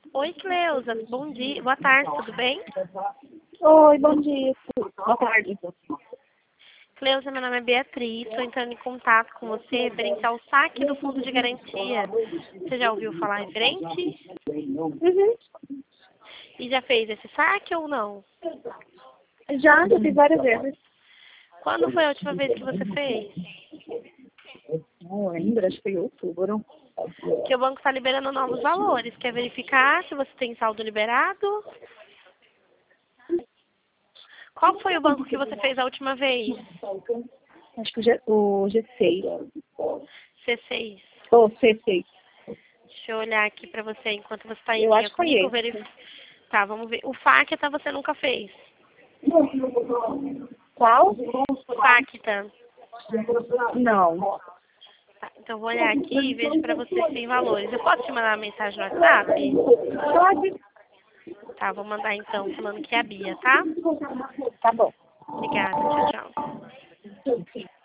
Oi, Cleusa. Bom dia. Boa tarde, tudo bem? Oi, bom dia. Boa tarde. Cleusa, meu nome é Beatriz. Estou entrando em contato com você referente ao saque do fundo de garantia. Você já ouviu falar referente? Uhum. E já fez esse saque ou não? Já fiz várias vezes. Quando foi a última vez que você fez? Não lembro, acho que foi em outubro. Que o banco está liberando novos valores. Quer verificar se você tem saldo liberado? Qual foi o banco que você fez a última vez? Acho que o G6. C6. Ou C6. Deixa eu olhar aqui pra você enquanto você está em Eu linha acho que foi comigo. esse. Tá, vamos ver. O FACTA você nunca fez. Qual? FACTA. Não. Tá, então vou olhar aqui e vejo pra você se tem valores. Eu posso te mandar uma mensagem no WhatsApp? Pode? Tá, vou mandar então falando que é a Bia, tá? Tá bom. Obrigada. Tchau, tchau.